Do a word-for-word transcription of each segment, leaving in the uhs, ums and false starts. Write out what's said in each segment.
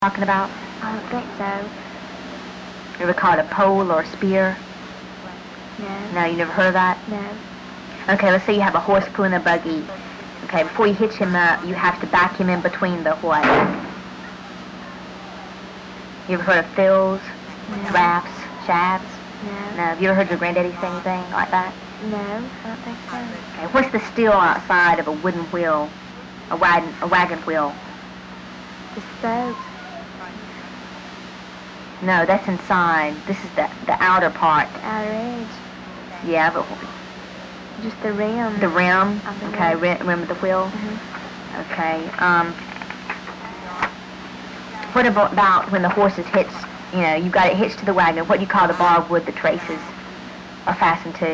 talking about? I don't think so. You ever called a pole or a spear? No. No, you never heard of that? No. Okay, let's say you have a horse pulling a buggy. Okay, before you hitch him up, you have to back him in between the what? You ever heard of fills, No. rafts, shafts? No. No. Have you ever heard your granddaddy say anything like that? No, I don't think so. Okay, what's the steel outside of a wooden wheel? A wagon, a wagon wheel? The spokes. No, that's inside. This is the the outer part. The outer edge. Yeah, but Just the rim. the rim. Of the Okay, wheel. rim, rim of the wheel. Mhm. Okay. Um. What about, about when the horse is hitched? You know, you got it hitched to the wagon. What do you call the bar of wood the traces are fastened to?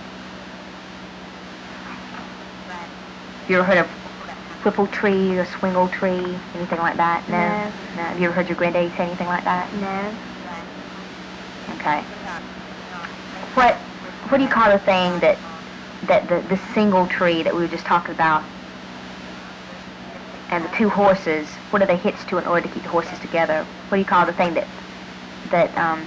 You ever heard of whipple tree or swingle tree? Anything like that? No. No. No. Have you ever heard your granddaddy say anything like that? No. Okay. What What do you call the thing that that the the single tree that we were just talking about, and the two horses? What are they hitched to in order to keep the horses together? What do you call the thing that that um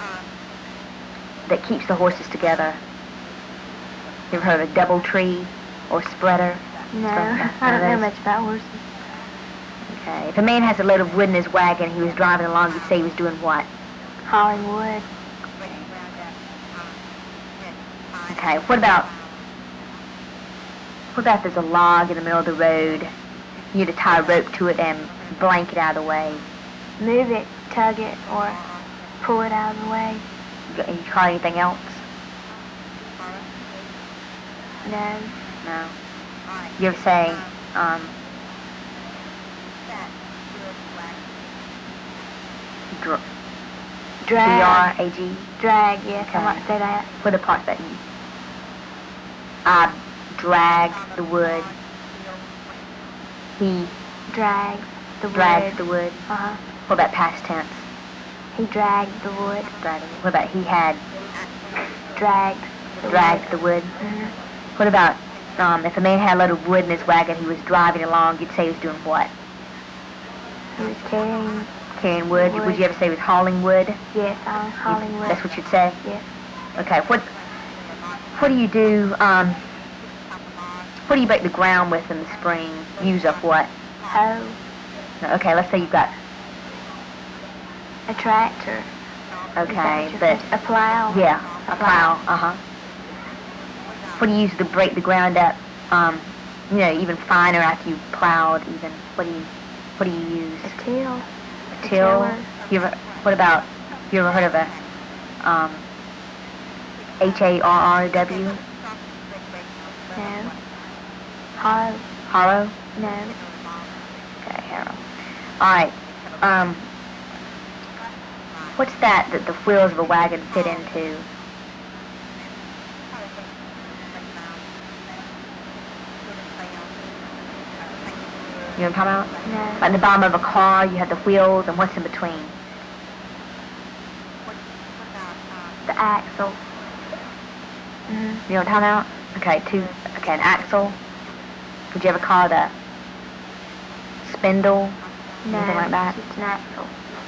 that keeps the horses together? You ever heard of a double tree or spreader? No. Something- I don't know those? much about horses. Okay. If a man has a load of wood in his wagon, he was driving along, you'd say he was doing what? Hauling wood. Okay. What about what about if there's a log in the middle of the road? You need to tie a rope to it and blank it out of the way. Move it, tug it, or pull it out of the way. You, you call it anything else? No. No. You ever say, um, dr- D Drag. R A G? Drag, yes, Okay. I might say that. What are the parts that you? I drag the wood. He Drags the drags wood. the wood. Uh-huh. What about past tense? He dragged the wood. Dragging. What about he had Dragged the dragged wood. the wood? Mhm. What about um, if a man had a load of wood in his wagon, he was driving along, you'd say he was doing what? He was carrying, Carrying wood. Wood. Would you ever say he was hauling wood? yes, I was hauling wood. That's what you'd say? Yes. Okay. What What do you do? Um, what do you break the ground with in the spring? Use of what? Hoe. No, okay, let's say you've got. A tractor. Okay, Is that what you're but thinking? A plow. yeah, A a plow. plow. Uh huh. What do you use to break the ground up? Um, you know, even finer after you plowed. Even what do you What do you use? A till. A a till. tiller. You ever? What about? You ever heard of a um, H A R R W? No. Hoe. Harrow. No. Okay, harrow. All right. Um, what's that that the wheels of a wagon fit into? You know what I'm talking about? No. Like in the bottom of a car, you have the wheels, and what's in between? The axle. Mhm. You know what I'm talking about? Okay, two. Okay, an axle. Would you ever call it a spindle? No. Anything like that? Just an axle.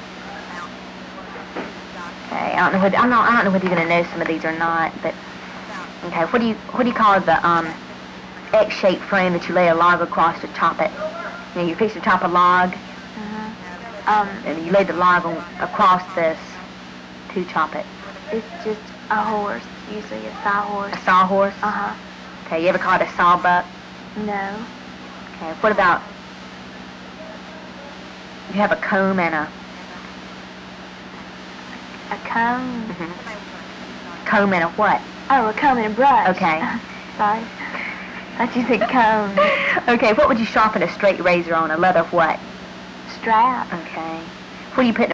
Okay, I don't know. Whether, I'm not. I don't know whether you're gonna know some of these or not, but okay. What do you What do you call the um X-shaped frame that you lay a log across to chop it? You know, you fix to chop a log, Mhm. Um, and you lay the log on, across this to chop it. it's just a horse. Usually a sawhorse. A sawhorse. Uh huh. Okay, you ever call it a sawbuck? No. Okay, what about you have a comb and a A comb. mhm, comb and a what? Oh, a comb and a brush. Okay. Sorry. Thought you said comb. Okay, what would you sharpen a straight razor on? A leather what? Strap. Okay. What do you put in